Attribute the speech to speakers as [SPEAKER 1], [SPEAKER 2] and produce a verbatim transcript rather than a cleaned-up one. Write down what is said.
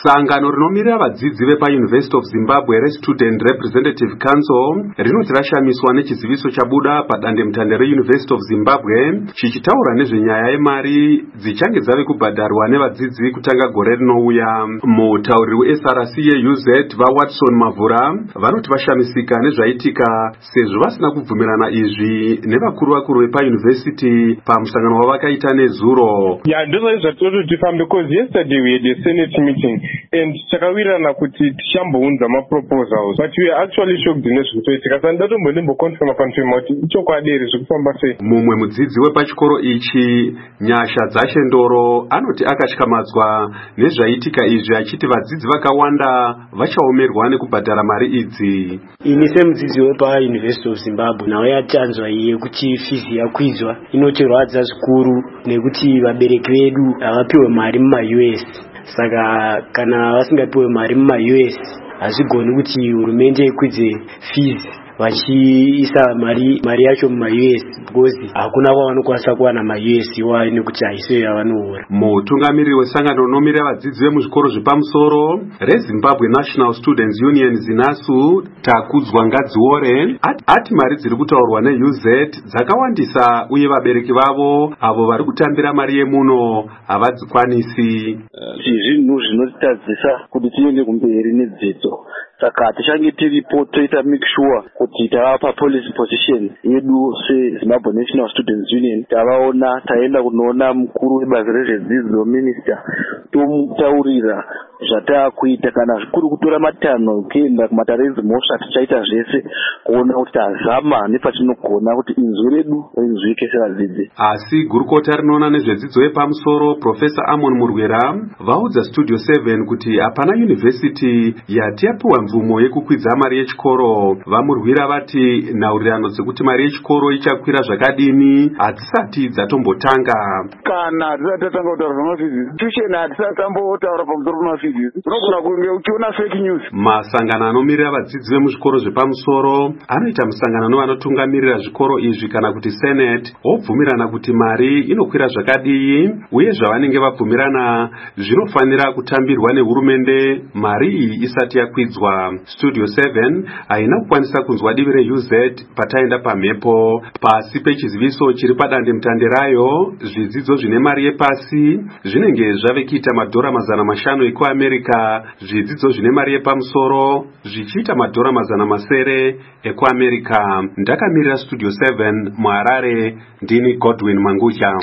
[SPEAKER 1] Sangano rinomirira vadzidzi vepa University of Zimbabwe reStudent Representative Council rinoti rashamiswa nechiziviso chabuda padandemutande reUniversity of Zimbabwe chichitaura nezvenyaya yemari dzichange dzave kubhadharwa nevadzidzi kutanga gore rinouya. Mutauriri weS R C yeU Z vaWatson Mavhura vanoti vashamisika nezvaitika sezvo vasina kubvumirana izvi nevakuru vakuru vepa university pamusangano wavakaita nezuro.
[SPEAKER 2] Yeah, ndizvo zvatinototifamba because yesterday we had a Senate meeting and takawirirana kuti tichambounza maproposals but we are actually shocked nezvikutoitika saka ndatombonemboconfirma confirma kuti ichokwadi here zvikufamba sei.
[SPEAKER 1] Mumwe mudzidzi wepachikoro ichi Nyasha Dzashendoro anoti akatyamadzwa nezvaitika izvi achiti vadzidzi vakawanda vachaomerwa nekubhadhara mari idzi.
[SPEAKER 3] Ini semudzidzi wepa University of Zimbabwe nawo yatanzwa iye kuti fizi yakwizwa inotirwadza zvikuru nekuti vabereki vedu havapiwe mari muma-U S. Saka kana vasingapiwe mari muma-U S hazvigoni kuti hurumende ikwidze fees vachiisa mari mari yacho muma-U S because hakuna kwavanokwanisa kuwana ma-U S iwayo nekuti haisiyo yavanoora.
[SPEAKER 1] Mutungamiriri wesangano rinomirira vadzidzi vemuzvikoro zvepamusoro reZimbabwe National Students Union ZINASU Takudzwa Ngadziore ati mari dziri kutaurwa neU Z dzakawandisa uye vabereki vavo avo vari kutambira mari yemuno havadzikwanisi.
[SPEAKER 4] Zvinhu zvinotitadzisa kuti tiende kumberi nedzidzo. Saka tichange tiripo toita make sure kuti tavapa policy position yedu seZimbabwe National Students Union, tavaona taenda kunoona mukuru webazi rezvedzidzo minister tomutaurira zvatakuita kana zvikuru kutora matanho kuenda kumatare dzimhosva tichaita zvese kuona kuti tazama nepatinogona kuti inzwi redu rinzwike sevadzidzi.
[SPEAKER 1] Asi gurukota rinoona nezvedzidzo yepamusoro Professor Amon Murwera vaudza Studio seven kuti hapana university yati yapiwa mvumo yekukwidza mari yechikoro. Vamurwira vati nhaurirano dzekuti mari yechikoro ichakwira zvakadini hadzisati dzatombotanga.
[SPEAKER 5] Kana hatisati tatanga kutaura pamafizi tuchena hatisati tambotaura pamusoro pamafizi unogona kunge uchiona fake news.
[SPEAKER 1] Masangano anomirira vadzidzi vemuzvikoro zvepamusoro anoita musangano nevanotungamirira zvikoro izvi kana kuti Senate wobvumirana kuti mari inokwira zvakadii uye zvavanenge vabvumirana zvinofanira kutambirwa nehurumende mari iyi isati yakwidzwa. Studio seven haina kukwanisa kunzwa divi reU Z pataenda pamhepo. Pasi pechiziviso chiri padandemutande rayo zvidzidzo zvine mari yepasi zvinenge zvave kuita madhora mazana mashanu ekuAmerika, zvidzidzo zvine mari yepamusoro zvichiita madhora mazana masere ekuAmerika. Ndakamirira Studio seven muHarare, ndini Godwin Mangucha.